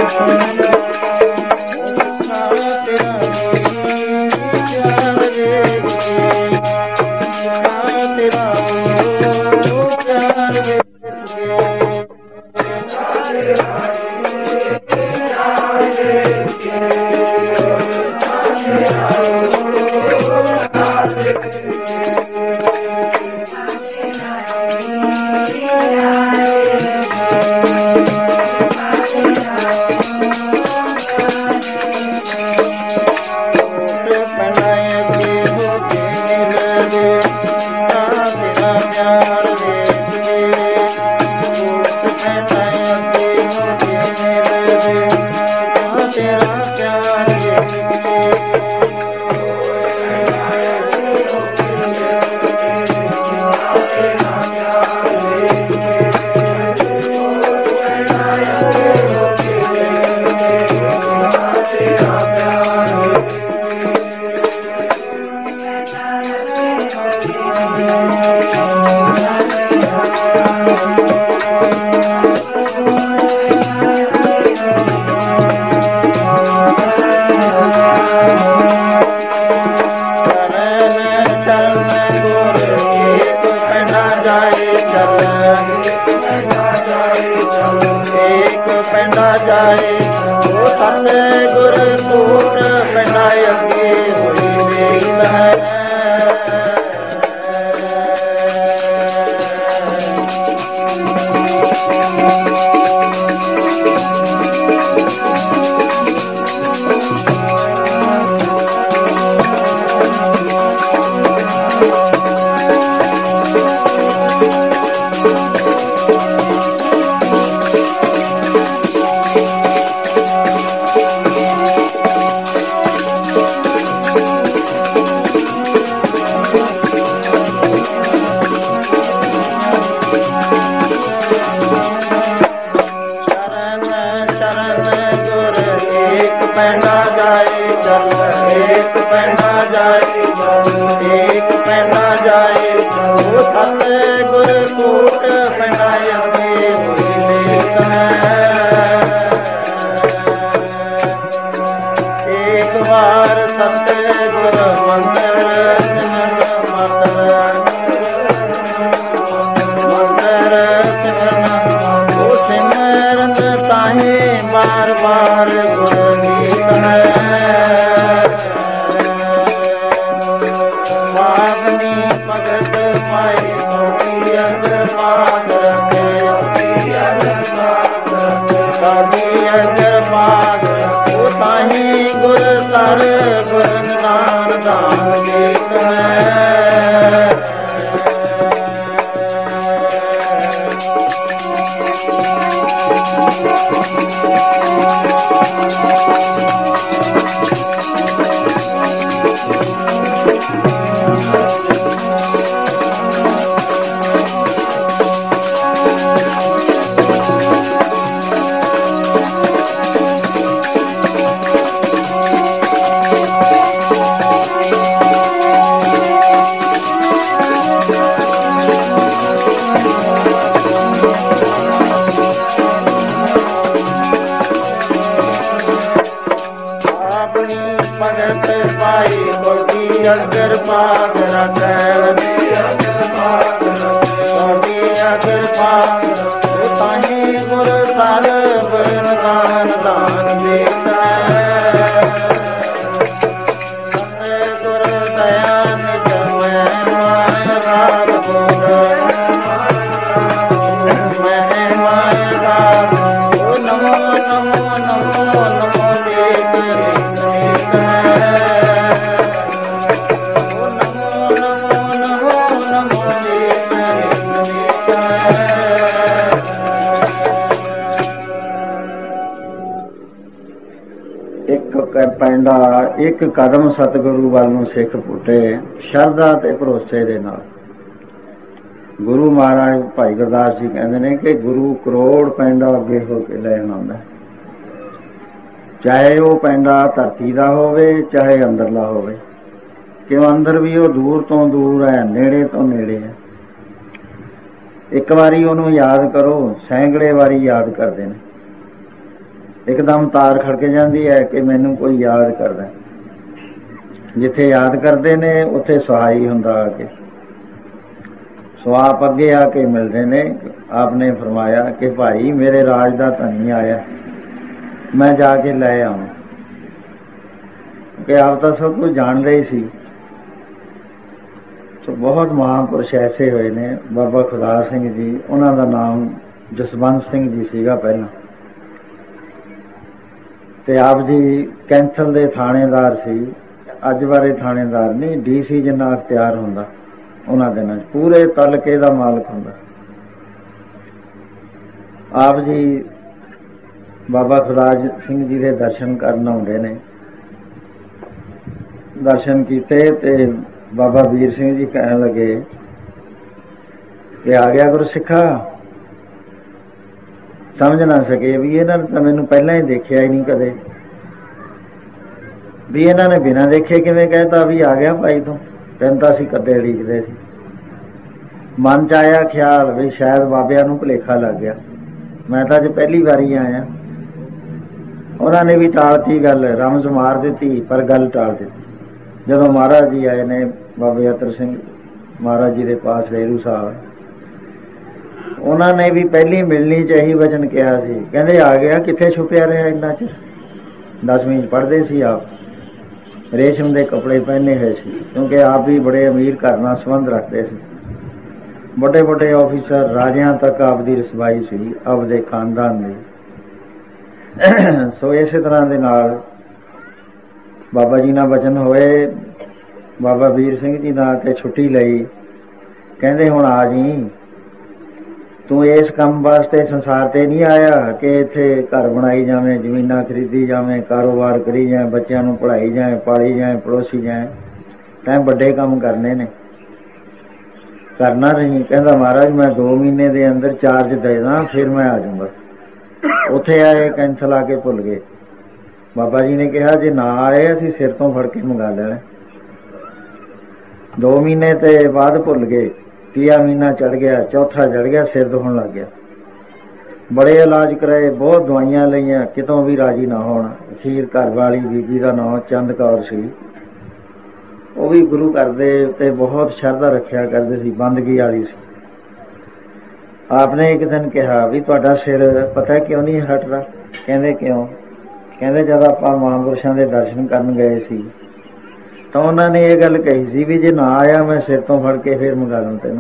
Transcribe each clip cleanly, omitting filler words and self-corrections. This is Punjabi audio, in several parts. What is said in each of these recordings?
ਇੱਕ ਕਦਮ ਸਤਿਗੁਰੂ ਵੱਲ ਨੂੰ ਸਿੱਖ ਪੁੱਟੇ ਸ਼ਰਧਾ ਤੇ ਭਰੋਸੇ ਦੇ ਨਾਲ। ਗੁਰੂ ਮਹਾਰਾਜ ਭਾਈ ਗੁਰਦਾਸ ਜੀ ਕਹਿੰਦੇ ਨੇ ਕਿ ਗੁਰੂ ਕਰੋੜ ਪੈਂਡਾ ਅੱਗੇ ਹੋ ਕੇ ਲੈਣ ਆਉਂਦਾ, ਚਾਹੇ ਉਹ ਪੈਂਡਾ ਧਰਤੀ ਦਾ ਹੋਵੇ ਚਾਹੇ ਅੰਦਰਲਾ ਹੋਵੇ। ਕਿਉਂ ਅੰਦਰ ਵੀ ਉਹ ਦੂਰ ਤੋਂ ਦੂਰ ਹੈ, ਨੇੜੇ ਤੋਂ ਨੇੜੇ ਹੈ। ਇੱਕ ਵਾਰੀ ਉਹਨੂੰ ਯਾਦ ਕਰੋ, ਸੈਂਕੜੇ ਵਾਰੀ ਯਾਦ ਕਰਦੇ ਨੇ। ਇੱਕਦਮ ਤਾਰ ਖੜਕ ਜਾਂਦੀ ਹੈ ਕਿ ਮੈਨੂੰ ਕੋਈ ਯਾਦ ਕਰਦਾ। ਜਿੱਥੇ ਯਾਦ ਕਰਦੇ ਨੇ ਉੱਥੇ ਸਹਾਈ ਹੁੰਦਾ ਆ ਕੇ। ਸੋ ਆਪ ਅੱਗੇ ਆ ਕੇ ਮਿਲਦੇ ਨੇ। ਆਪ ਨੇ ਫਰਮਾਇਆ ਕਿ ਭਾਈ ਮੇਰੇ ਰਾਜ ਦਾ ਧਨੀ ਆਇਆ, ਮੈਂ ਜਾ ਕੇ ਲੈ ਆਵਾਂ। ਕਿ ਆਪ ਤਾਂ ਸਭ ਕੁਝ ਜਾਣਦੇ ਹੀ ਸੀ। ਸੋ ਬਹੁਤ ਮਹਾਂਪੁਰਸ਼ ਐਸੇ ਹੋਏ ਨੇ। ਬਾਬਾ ਖੁਦਾ ਸਿੰਘ ਜੀ, ਉਹਨਾਂ ਦਾ ਨਾਮ ਜਸਵੰਤ ਸਿੰਘ ਜੀ ਸੀਗਾ ਪਹਿਲਾਂ, ਤੇ ਆਪ ਜੀ ਕੈਂਥਲ ਦੇ ਥਾਣੇਦਾਰ ਸੀ। ਅੱਜ ਬਾਰੇ ਥਾਣੇਦਾਰ ਨਹੀਂ, DC ਜਿੰਨਾ ਅਖਤਿਆਰ ਹੁੰਦਾ ਉਹਨਾਂ ਦਿਨਾਂ 'ਚ, ਪੂਰੇ ਤਲਕੇ ਦਾ ਮਾਲਕ ਹੁੰਦਾ। ਆਪ ਜੀ ਬਾਬਾ ਖੁਦਾ ਸਿੰਘ ਜੀ ਦੇ ਦਰਸ਼ਨ ਕਰਨ ਆਉਂਦੇ ਨੇ। ਦਰਸ਼ਨ ਕੀਤੇ ਤੇ ਬਾਬਾ ਵੀਰ ਸਿੰਘ ਜੀ ਕਹਿਣ ਲੱਗੇ ਕਿ ਆ ਗਿਆ ਗੁਰਸਿੱਖਾ। ਸਮਝ ਨਾ ਸਕੇ ਵੀ ਇਹਨਾਂ ਨੇ ਤਾਂ ਮੈਨੂੰ ਪਹਿਲਾਂ ਹੀ ਦੇਖਿਆ ਹੀ ਨਹੀਂ ਕਦੇ, ਵੀ ਇਹਨਾਂ ਨੇ ਬਿਨਾਂ ਦੇਖੇ ਕਿਵੇਂ ਕਹਿਤਾ ਵੀ ਆ ਗਿਆ ਭਾਈ ਤੂੰ, ਤੈਨੂੰ ਤਾਂ ਅਸੀਂ ਕਦੇ ਉਡੀਕਦੇ ਸੀ। ਮਨ 'ਚ ਆਇਆ ਖਿਆਲ ਵੀ ਸ਼ਾਇਦ ਬਾਬਿਆਂ ਨੂੰ ਭੁਲੇਖਾ ਲੱਗ ਗਿਆ, ਮੈਂ ਤਾਂ ਅੱਜ ਪਹਿਲੀ ਵਾਰੀ ਆਇਆ। ਉਹਨਾਂ ਨੇ ਵੀ ਟਾਲਤੀ ਗੱਲ, ਰਮਜ਼ ਮਾਰ ਦਿੱਤੀ ਪਰ ਗੱਲ ਟਾਲ ਦਿੱਤੀ। ਜਦੋਂ ਮਹਾਰਾਜ ਜੀ ਆਏ ਨੇ, ਬਾਬੇ ਅਤਰ ਸਿੰਘ ਮਹਾਰਾਜ ਜੀ ਦੇ ਪਾਸ ਰੇਰੂ ਸਾਹਿਬ, ਉਹਨਾਂ ਨੇ ਵੀ ਪਹਿਲੀ ਮਿਲਣੀ 'ਚ ਇਹੀ ਵਚਨ ਕਿਹਾ ਸੀ। ਕਹਿੰਦੇ ਆ ਗਿਆ, ਕਿੱਥੇ ਛੁਪਿਆ ਰਿਹਾ ਇੰਨਾ ਚਿਰ। 10ਵੀਂ 'ਚ ਪੜ੍ਹਦੇ ਸੀ ਆਪ, ਰੇਸ਼ਮ ਦੇ ਕੱਪੜੇ ਪਹਿਨੇ ਹੋਏ ਸੀ, ਕਿਉਂਕਿ ਆਪ ਵੀ ਬੜੇ ਅਮੀਰ ਘਰ ਨਾਲ ਸੰਬੰਧ ਰੱਖਦੇ ਸੀ। ਵੱਡੇ ਵੱਡੇ ਆਫਿਸਰ, ਰਾਜਿਆਂ ਤੱਕ ਆਪ ਦੀ ਰਸਵਾਈ ਸੀ, ਆਪ ਦੇ ਖਾਨਦਾਨ ਦੀ। ਸੋ ਇਸੇ ਤਰ੍ਹਾਂ ਦੇ ਨਾਲ ਬਾਬਾ ਜੀ ਨਾਲ ਵਚਨ ਹੋਏ। ਬਾਬਾ ਵੀਰ ਸਿੰਘ ਜੀ ਨਾਲ ਤੇ ਛੁੱਟੀ ਲਈ। ਕਹਿੰਦੇ ਹੁਣ ਆ ਜੀ, ਤੂੰ ਇਸ ਕੰਮ ਵਾਸਤੇ ਸੰਸਾਰ ਤੇ ਨਹੀਂ ਆਇਆ ਕਿ ਇੱਥੇ ਘਰ ਬਣਾਈ ਜਾਵੇਂ, ਜ਼ਮੀਨਾਂ ਖਰੀਦੀ ਜਾਵੇਂ, ਕਾਰੋਬਾਰ ਕਰੀ ਜਾਏ, ਬੱਚਿਆਂ ਨੂੰ ਪੜ੍ਹਾਈ ਜਾਏ, ਪਾਲੀ ਜਾਏ, ਪੜੋਸੀ ਜਾਏ। ਤੈਂ ਵੱਡੇ ਕੰਮ ਕਰਨੇ ਨੇ, ਕਰਨਾ ਨਹੀਂ। ਕਹਿੰਦਾ ਮਹਾਰਾਜ ਮੈਂ 2 ਮਹੀਨੇ ਦੇ ਅੰਦਰ ਚਾਰਜ ਦੇ ਦਾਂ, ਫਿਰ ਮੈਂ ਆ ਜਾਊਂਗਾ। ਉੱਥੇ ਆਏ, ਕੈਂਸਲ ਆ ਕੇ ਭੁੱਲ ਗਏ। ਬਾਬਾ ਜੀ ਨੇ ਕਿਹਾ ਜੇ ਨਾ ਆਏ ਅਸੀਂ ਸਿਰ ਤੋਂ ਫੜ ਕੇ ਮੰਗਾ ਲੈਣਾ। 2 ਮਹੀਨੇ ਤੇ ਬਾਅਦ ਭੁੱਲ ਗਏ। 3 ਮਹੀਨਾ ਚੜ੍ਹ ਗਿਆ, 4ਥਾ ਚੜ੍ਹ ਗਿਆ, ਸਿਰ ਦੁਖਣ ਲੱਗ ਗਿਆ। ਬੜੇ ਇਲਾਜ ਕਰਾਏ, ਬਹੁਤ ਦਵਾਈਆਂ ਲਈਆਂ, ਕਿਤੋਂ ਵੀ ਰਾਜੀ ਨਾ ਹੋਣ। ਅਖੀਰ ਘਰ ਵਾਲੀ ਬੀਬੀ ਦਾ ਨਾਂ ਚੰਦ ਕੌਰ ਸੀ, ਉਹ ਵੀ ਗੁਰੂ ਘਰ ਦੇ ਉੱਤੇ ਬਹੁਤ ਸ਼ਰਧਾ ਰੱਖਿਆ ਕਰਦੇ ਸੀ, ਬੰਦਗੀ ਵਾਲੀ ਸੀ। ਆਪ ਨੇ ਇੱਕ ਦਿਨ ਕਿਹਾ ਵੀ ਤੁਹਾਡਾ ਸਿਰ ਪਤਾ ਕਿਉਂ ਨਹੀਂ ਹਟਦਾ? ਕਹਿੰਦੇ ਕਿਉਂ? ਕਹਿੰਦੇ ਜਦ ਆਪਾਂ ਮਹਾਂਪੁਰਸ਼ਾਂ ਦੇ ਦਰਸ਼ਨ ਕਰਨ ਗਏ ਸੀ ਤਾਂ ਉਹਨਾਂ ਨੇ ਇਹ ਗੱਲ ਕਹੀ ਸੀ ਵੀ ਜੇ ਨਾ ਆਇਆ ਮੈਂ ਸਿਰ ਤੋਂ ਫੜ ਕੇ ਫਿਰ ਮੰਗਾ ਲੂੰ ਤੈਨੂੰ।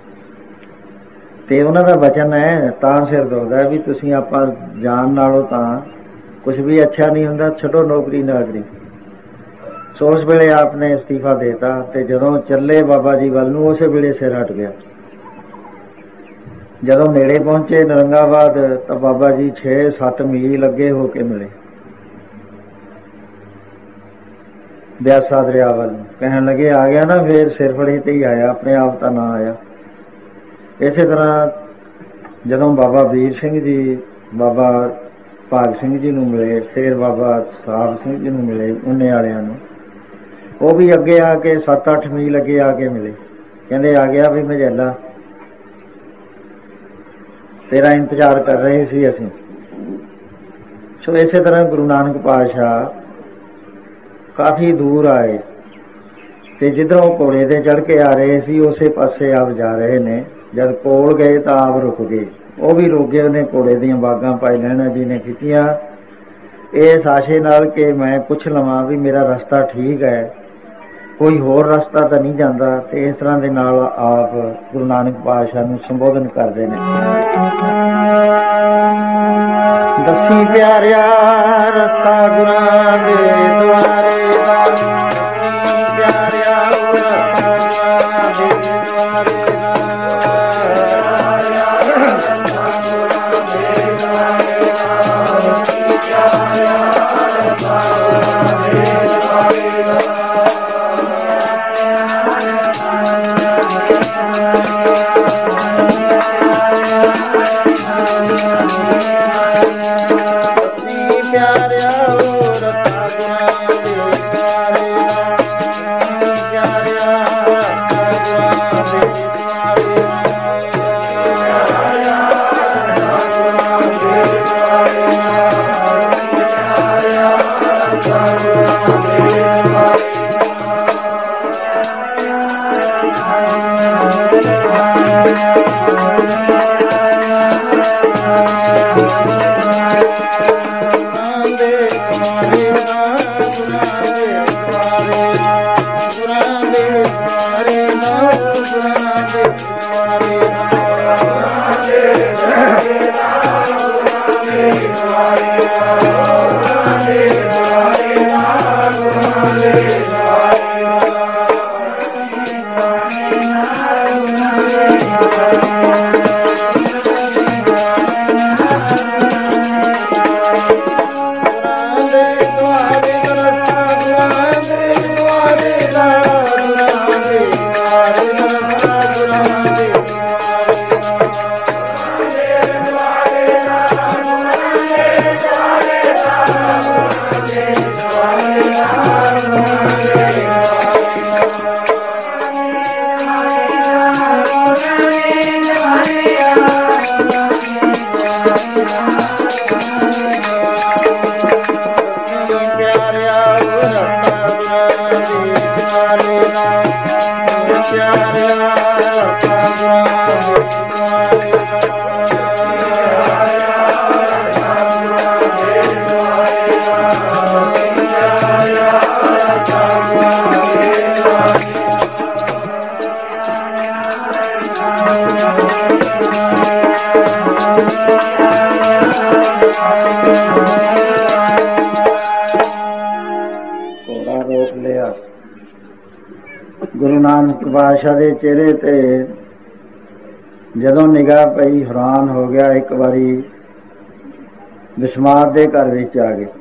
ਤੇ ਉਹਨਾਂ ਦਾ ਵਚਨ ਹੈ, ਤਾਂ ਸਿਰ ਦੁਖਦਾ ਵੀ ਤੁਸੀਂ ਆਪਾਂ ਜਾਣ ਨਾਲੋਂ ਤਾਂ ਕੁਛ ਵੀ ਅੱਛਾ ਨਹੀਂ ਹੁੰਦਾ, ਛੱਡੋ ਨੌਕਰੀ ਨਾਗਰੀ। ਸੋ ਉਸ ਵੇਲੇ ਆਪ ਨੇ ਅਸਤੀਫਾ ਦੇਤਾ ਤੇ ਜਦੋਂ ਚੱਲੇ ਬਾਬਾ ਜੀ ਵੱਲ ਨੂੰ, ਉਸੇ ਵੇਲੇ ਸਿਰ ਹਟ ਗਿਆ। ਜਦੋਂ ਨੇੜੇ ਪਹੁੰਚੇ ਨਰੰਗਾਬਾਦ ਤਾਂ ਬਾਬਾ ਜੀ 6-7 ਮੀਲ ਅੱਗੇ ਹੋ ਕੇ ਮਿਲੇ ਬਿਆਸਾ ਦਰਿਆ ਵੱਲ। ਕਹਿਣ ਲੱਗੇ ਆ ਗਿਆ ਨਾ, ਫੇਰ ਸਿਰ ਫੜੀ ਤੇ ਹੀ ਆਇਆ, ਆਪਣੇ ਆਪ ਤਾਂ ਨਾ ਆਇਆ। ਇਸੇ ਤਰ੍ਹਾਂ ਜਦੋਂ ਬਾਬਾ ਵੀਰ ਸਿੰਘ ਜੀ ਬਾਬਾ ਭਾਗ ਸਿੰਘ ਜੀ ਨੂੰ ਮਿਲੇ, ਫਿਰ ਬਾਬਾ ਸਾਹਿਬ ਸਿੰਘ ਜੀ ਨੂੰ ਮਿਲੇ, ਉਹਨੇ ਵਾਲਿਆਂ ਨੂੰ, ਉਹ ਵੀ ਅੱਗੇ ਆ ਕੇ 7-8 ਮੀਲ ਅੱਗੇ ਆ ਕੇ ਮਿਲੇ। ਕਹਿੰਦੇ ਆ ਗਿਆ ਵੀ ਮਝੈਲਾ, ਤੇਰਾ ਇੰਤਜ਼ਾਰ ਕਰ ਰਹੇ ਸੀ ਅਸੀਂ। ਸੋ ਇਸੇ ਤਰ੍ਹਾਂ ਗੁਰੂ ਨਾਨਕ ਪਾਤਸ਼ਾਹ ਕਾਫੀ ਦੂਰ ਆਏ ਤੇ ਜਿੱਧਰੋਂ ਘੋੜੇ ਤੇ ਚੜ੍ਹ ਕੇ ਆ ਰਹੇ ਸੀ ਉਸੇ ਪਾਸੇ ਆਪ ਜਾ ਰਹੇ ਨੇ। ਜਦ ਕੋਲ ਗਏ ਤਾਂ ਆਪ ਰੁਕ ਗਏ, ਉਹ ਵੀ ਰੁਕ ਗਏ। ਉਹਨੇ ਘੋੜੇ ਦੀਆਂ ਬਾਗਾਂ ਪਾਈ ਲੈਣਾ ਜੀ ਨੇ ਕੀਤੀਆਂ ਇਸ ਆਸ਼ੇ ਨਾਲ ਕਿ ਮੈਂ ਪੁੱਛ ਲਵਾਂ ਵੀ ਮੇਰਾ ਰਸਤਾ ਠੀਕ ਹੈ, ਕੋਈ ਹੋਰ ਰਸਤਾ ਤਾਂ ਨਹੀਂ ਜਾਂਦਾ। ਤੇ ਇਸ ਤਰ੍ਹਾਂ ਦੇ ਨਾਲ ਆਪ ਗੁਰੂ ਨਾਨਕ ਪਾਤਸ਼ਾਹ ਨੂੰ ਸੰਬੋਧਨ ਕਰਦੇ ਨੇ। ਦੱਸੀ ਪਿਆਰਿਆ ਰਸਤਾ ਗੁਰਾਂ ਦੇ ਦੁਆਰੇ, ਪਿਆਰਿਆ ਰਸਤਾ ਗੁਰਾਂ ਦੇ ਦੁਆਰੇ। ਗੁਰੂ ਨਾਨਕ ਪਾਤਸ਼ਾਹ ਦੇ ਚਿਹਰੇ ਤੇ ਜਦੋਂ ਨਿਗਾਹ ਪਈ ਹੈਰਾਨ ਹੋ ਗਿਆ। ਇੱਕ ਵਾਰੀ ਬਿਸਮਾਤ ਦੇ ਘਰ ਵਿੱਚ ਆ ਗਏ,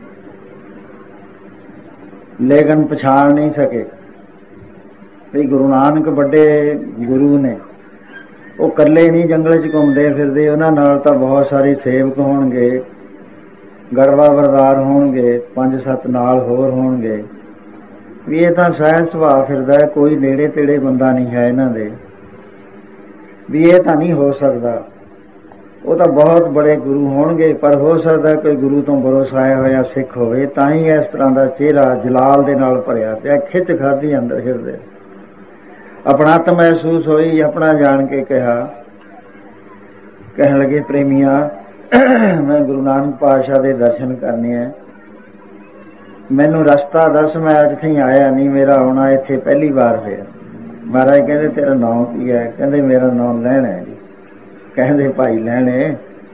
ਲੇਕਿਨ ਪਛਾਣ ਨਹੀਂ ਸਕੇ ਵੀ ਗੁਰੂ ਨਾਨਕ ਵੱਡੇ ਗੁਰੂ ਨੇ। ਉਹ ਇਕੱਲੇ ਨਹੀਂ ਜੰਗਲ 'ਚ ਘੁੰਮਦੇ ਫਿਰਦੇ, ਉਹਨਾਂ ਨਾਲ ਤਾਂ ਬਹੁਤ ਸਾਰੇ ਸੇਵਕ ਹੋਣਗੇ, ਗੜਵਾ ਬਰਦਾਰ ਹੋਣਗੇ, 5-7 ਨਾਲ ਹੋਰ ਹੋਣਗੇ। ਵੀ ਇਹ ਤਾਂ ਸਹਿਜ ਸੁਭਾਅ ਫਿਰਦਾ, ਕੋਈ ਨੇੜੇ ਤੇੜੇ ਬੰਦਾ ਨਹੀਂ ਹੈ ਇਹਨਾਂ ਦੇ, ਵੀ ਇਹ ਤਾਂ ਨਹੀਂ ਹੋ ਸਕਦਾ। ਉਹ ਤਾਂ ਬਹੁਤ ਬੜੇ ਗੁਰੂ ਹੋਣਗੇ, ਪਰ ਹੋ ਸਕਦਾ ਕੋਈ ਗੁਰੂ ਤੋਂ ਭਰੋਸਾਇਆ ਹੋਇਆ ਸਿੱਖ ਹੋਵੇ, ਤਾਂ ਹੀ ਇਸ ਤਰ੍ਹਾਂ ਦਾ ਚਿਹਰਾ ਜਲਾਲ ਦੇ ਨਾਲ ਭਰਿਆ ਪਿਆ। ਖਿੱਚ ਖਾਧੀ ਅੰਦਰ ਹਿਰਦੇ, ਆਪਣਾਤ ਮਹਿਸੂਸ ਹੋਈ। ਆਪਣਾ ਜਾਣ ਕੇ ਕਿਹਾ, ਕਹਿਣ ਲੱਗੇ, ਪ੍ਰੇਮੀਆਂ ਮੈਂ ਗੁਰੂ ਨਾਨਕ ਪਾਤਸ਼ਾਹ ਦੇ ਦਰਸ਼ਨ ਕਰਨੇ ਆ, ਮੈਨੂੰ ਰਸਤਾ ਦੱਸ। ਮੈਂ ਅੱਜ ਤਾਈਂ ਆਇਆ ਨਹੀਂ, ਮੇਰਾ ਆਉਣਾ ਇੱਥੇ ਪਹਿਲੀ ਵਾਰ ਹੋਇਆ। ਮਹਾਰਾਜ ਕਹਿੰਦੇ, ਤੇਰਾ ਨਾਂ ਕੀ ਹੈ? ਕਹਿੰਦੇ, ਮੇਰਾ ਨਾਂ ਲੈਣਾ ਹੈ ਜੀ। ਕਹਿੰਦੇ, ਭਾਈ ਲੈਣੇ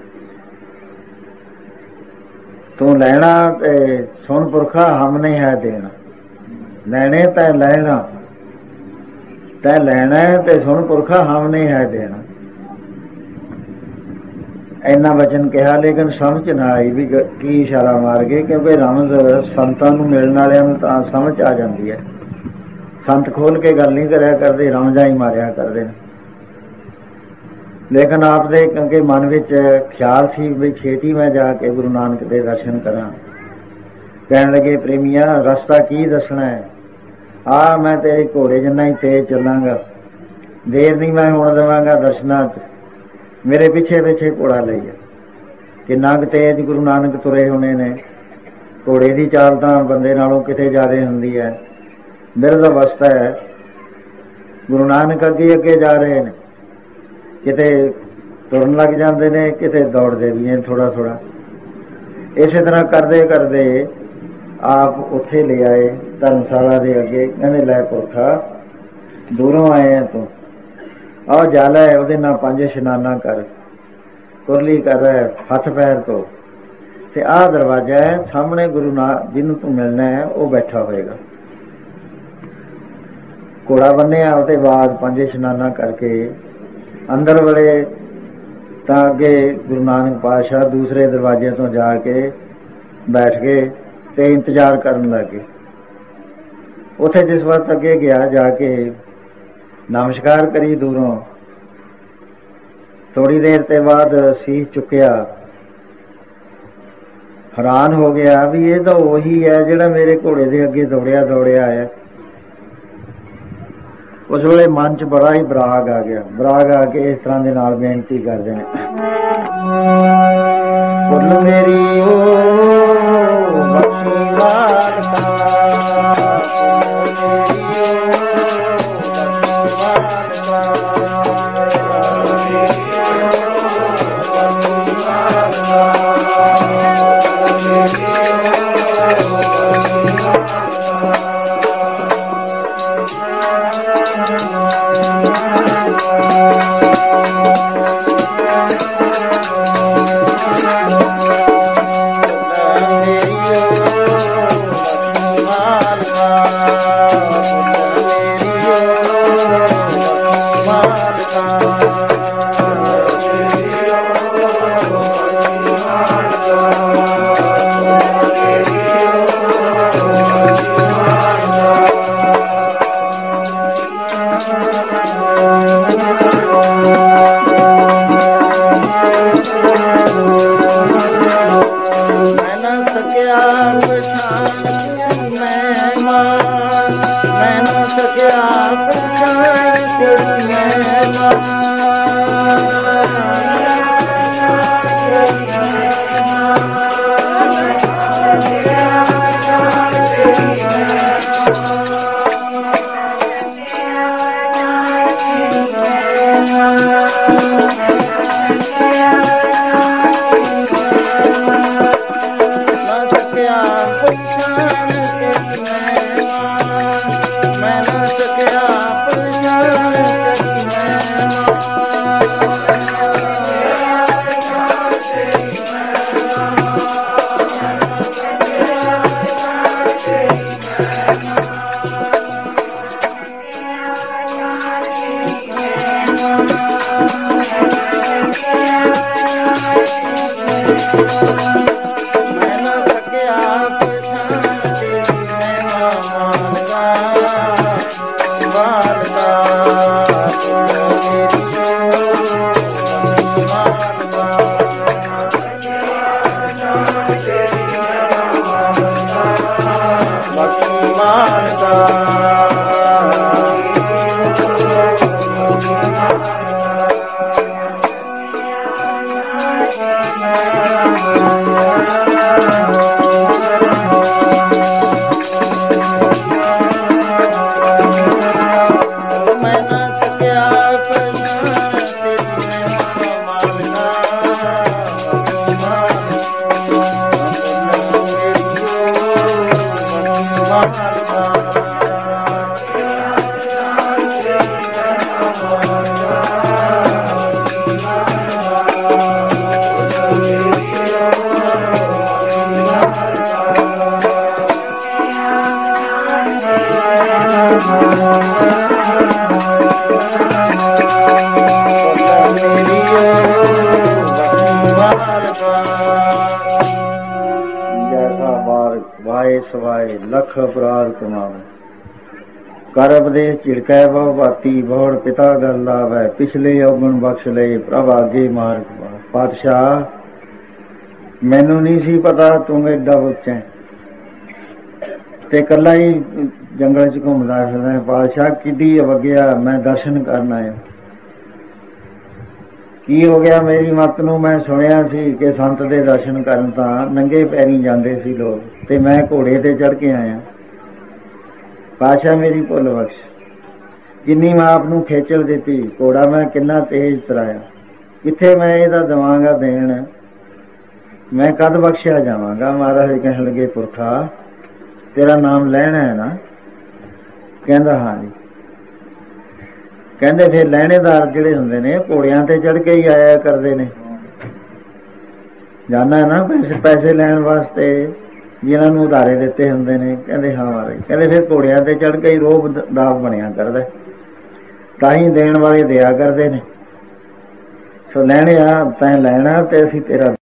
ਤੂੰ ਲੈਣਾ ਤੇ ਸੁਣ ਪੁਰਖਾ ਹਮ ਨਹੀਂ ਹੈ ਦੇਣਾ। ਲੈਣੇ ਤੈ ਲੈਣਾ, ਤੈ ਲੈਣਾ ਤੇ ਸੁਣ ਪੁਰਖਾ ਹਮ ਨਹੀਂ ਹੈ ਦੇਣਾ। ਇੰਨਾ ਵਚਨ ਕਿਹਾ, ਲੇਕਿਨ ਸਮਝ ਨਾ ਆਈ ਵੀ ਕੀ ਇਸ਼ਾਰਾ ਮਾਰ ਗਏ, ਕਿਉਂਕਿ ਰਮਜ਼ ਸੰਤਾਂ ਨੂੰ ਮਿਲਣ ਵਾਲਿਆਂ ਨੂੰ ਤਾਂ ਸਮਝ ਆ ਜਾਂਦੀ ਹੈ। ਸੰਤ ਖੋਲ ਕੇ ਗੱਲ ਨਹੀਂ ਕਰਿਆ ਕਰਦੇ, ਰਮਜ਼ਾਂ ਹੀ ਮਾਰਿਆ ਕਰਦੇ ਨੇ। ਲੇਕਿਨ ਆਪ ਦੇ ਕਿਉਂਕਿ ਮਨ ਵਿੱਚ ਖਿਆਲ ਸੀ ਵੀ ਛੇਤੀ ਮੈਂ ਜਾ ਕੇ ਗੁਰੂ ਨਾਨਕ ਦੇ ਦਰਸ਼ਨ ਕਰਾਂ। ਕਹਿਣ ਲੱਗੇ, ਪ੍ਰੇਮੀਆਂ ਰਸਤਾ ਕੀ ਦੱਸਣਾ ਹੈ? ਆ ਮੈਂ ਤੇਰੇ ਘੋੜੇ ਜਿੰਨਾ ਹੀ ਤੇਜ਼ ਚੱਲਾਂਗਾ, ਦੇਰ ਨਹੀਂ ਮੈਂ ਹੁਣ ਦੇਵਾਂਗਾ ਦਰਸ਼ਨਾਂ 'ਚ। ਮੇਰੇ ਪਿੱਛੇ ਪਿੱਛੇ ਘੋੜਾ ਲਈਏ। ਕਿੰਨਾ ਕੁ ਤੇਜ਼ ਗੁਰੂ ਨਾਨਕ ਤੁਰੇ ਹੋਣੇ ਨੇ। ਘੋੜੇ ਦੀ ਚਾਲ ਤਾਂ ਬੰਦੇ ਨਾਲੋਂ ਕਿਤੇ ਜ਼ਿਆਦਾ ਹੁੰਦੀ ਹੈ। ਬਿਰਧ ਅਵਸਥਾ ਹੈ। ਗੁਰੂ ਨਾਨਕ ਅੱਗੇ ਅੱਗੇ ਜਾ ਰਹੇ ਨੇ, ਕਿਤੇ ਤੁਰਨ ਲੱਗ ਜਾਂਦੇ ਨੇ, ਕਿਤੇ ਦੌੜਦੇ ਵੀ ਨੇ ਥੋੜਾ ਥੋੜਾ। ਇਸੇ ਤਰ੍ਹਾਂ ਕਰਦੇ ਕਰਦੇ ਆਪ ਉੱਥੇ ਲੈ ਆਏ ਧਰਮਸ਼ਾਲਾ ਦੇ ਅੱਗੇ। ਕਹਿੰਦੇ, ਲੈ ਪੁਰਖਾ ਦੂਰੋਂ ਆਏ ਆ ਤੂੰ, ਆਹ ਜਲ ਹੈ ਉਹਦੇ ਨਾਲ 5 ਇਸ਼ਨਾਨਾਂ ਕਰ, ਕੁਰਲੀ ਕਰ, ਹੱਥ ਪੈਰ ਧੋ, ਤੇ ਆਹ ਦਰਵਾਜ਼ਾ ਹੈ ਸਾਹਮਣੇ। ਗੁਰੂ ਨਾਨਕ ਜਿਹਨੂੰ ਤੂੰ ਮਿਲਣਾ ਹੈ ਉਹ ਬੈਠਾ ਹੋਏਗਾ। ਘੋੜਾ ਬੰਨਿਆ, ਉਹਦੇ ਬਾਅਦ 5 ਇਸ਼ਨਾਨਾਂ ਕਰਕੇ ਅੰਦਰ ਵੜੇ ਤਾਂ ਅੱਗੇ ਗੁਰੂ ਨਾਨਕ ਪਾਤਸ਼ਾਹ ਦੂਸਰੇ ਦਰਵਾਜ਼ੇ ਤੋਂ ਜਾ ਕੇ ਬੈਠ ਗਏ ਤੇ ਇੰਤਜ਼ਾਰ ਕਰਨ ਲੱਗੇ। ਉੱਥੇ ਜਿਸ ਵਕਤ ਅੱਗੇ ਗਿਆ, ਜਾ ਕੇ ਨਮਸਕਾਰ ਕਰੀ ਦੂਰੋਂ। ਥੋੜੀ ਦੇਰ ਤੇ ਬਾਅਦ ਸੀਸ ਚੁੱਕਿਆ, ਹੈਰਾਨ ਹੋ ਗਿਆ ਵੀ ਇਹ ਤਾਂ ਉਹੀ ਹੈ ਜਿਹੜਾ ਮੇਰੇ ਘੋੜੇ ਦੇ ਅੱਗੇ ਦੌੜਿਆ ਦੌੜਿਆ ਆਇਆ। ਉਸ ਵੇਲੇ ਮਨ 'ਚ ਬੜਾ ਹੀ ਬਰਾਗ ਆ ਗਿਆ। ਬਰਾਗ ਆ ਕੇ ਇਸ ਤਰ੍ਹਾਂ ਦੇ ਨਾਲ ਬੇਨਤੀ ਕਰਦੇ ਨੇ, ਫੁੱਲ ਮੇਰੀ ਓ ਬਖਸ਼ੀ ਵਾਲਤਾ, ਸਕਿਆ ਪਛਾਣ ਮਹਿਮਾ, ਮੈਂ ਨਾ ਸਕਿਆ ਪਛਾਣ ਤੇਰੀ ਮਹਿਮਾ। ਵਾਏ ਸਵਾਏ ਲਖ ਅਪਰਾਧ ਕਮਾਵੇ, ਕਰ ਉਪਦੇਸ਼ ਝਿੜਕੈ ਬਹੁ ਭਾਤੀ, ਬਹੁੜ ਪਿਤਾ ਗੱਲ ਲਾਵੈ, ਪਿਛਲੇ ਔਗਣ ਬਖਸ਼ ਲਏ ਪ੍ਰਭ ਆਗੇ ਮਾਰਗ। ਪਾਤਸ਼ਾਹ ਮੈਨੂੰ ਨਹੀਂ ਸੀ ਪਤਾ ਤੂੰ ਏਡਾ ਉੱਚਾ ਤੇ ਇਕੱਲਾ ਹੀ ਜੰਗਲ ਚ ਘੁੰਮਦਾ ਫਿਰਦਾ। ਪਾਤਸ਼ਾਹ ਕਿੱਡੀ ਅਵਗਿਆ, ਮੈਂ ਦਰਸ਼ਨ ਕਰਨ ਆਇਆ। ਕੀ ਹੋ ਗਿਆ ਮੇਰੀ ਮੱਤ ਨੂੰ? ਮੈਂ ਸੁਣਿਆ ਸੀ ਕਿ ਸੰਤ ਦੇ ਦਰਸ਼ਨ ਕਰਨ ਤਾਂ ਨੰਗੇ ਪੈਰੀ ਜਾਂਦੇ ਸੀ ਲੋਕ, ਤੇ ਮੈਂ ਘੋੜੇ ਤੇ ਚੜ੍ਹ ਕੇ ਆਇਆ। ਪਾਤਸ਼ਾਹ ਮੇਰੀ ਭੁੱਲ ਬਖਸ਼। ਕਿੰਨੀ ਮੈਂ ਆਪ ਨੂੰ ਖੇਚਲ ਦਿੱਤੀ, ਘੋੜਾ ਮੈਂ ਕਿੰਨਾ ਤੇਜ਼ ਚਲਾਇਆ, ਕਿੱਥੇ ਮੈਂ ਇਹਦਾ ਦੇਵਾਂਗਾ ਦੇਣ, ਮੈਂ ਕਦ ਬਖਸ਼ਿਆ ਜਾਵਾਂਗਾ। ਮਹਾਰਾਜ ਕਹਿਣ ਲੱਗੇ, ਪੁਰਖਾ ਤੇਰਾ ਨਾਮ ਲੈਣਾ ਹੈ ਨਾ? ਕਹਿੰਦਾ ਹਾਂ ਜੀ। ਕਹਿੰਦੇ ਫਿਰ ਲਹਿਣੇਦਾਰ ਜਿਹੜੇ ਹੁੰਦੇ ਨੇ ਘੋੜਿਆਂ ਤੇ ਚੜ੍ਹ ਕੇ ਹੀ ਆਇਆ ਕਰਦੇ ਨੇ, ਜਾਣਾ ਨਾ ਪੈਸੇ ਲੈਣ ਵਾਸਤੇ ਜਿਹਨਾਂ ਨੂੰ ਉਧਾਰੇ ਦਿੱਤੇ ਹੁੰਦੇ ਨੇ। ਕਹਿੰਦੇ ਹਾਂ ਮਹਾਰਾਜ। ਕਹਿੰਦੇ ਫਿਰ ਘੋੜਿਆਂ ਤੇ ਚੜ੍ਹ ਕੇ ਹੀ ਰੋਬ ਦਾਬ ਬਣਿਆ ਕਰਦਾ, ਤਾਂ ਹੀ ਦੇਣ ਵਾਲੇ ਦਿਆ ਕਰਦੇ ਨੇ। ਸੋ ਲੈਣੇ ਆ ਤੈਂ ਲੈਣਾ ਤੇ ਅਸੀਂ ਤੇਰਾ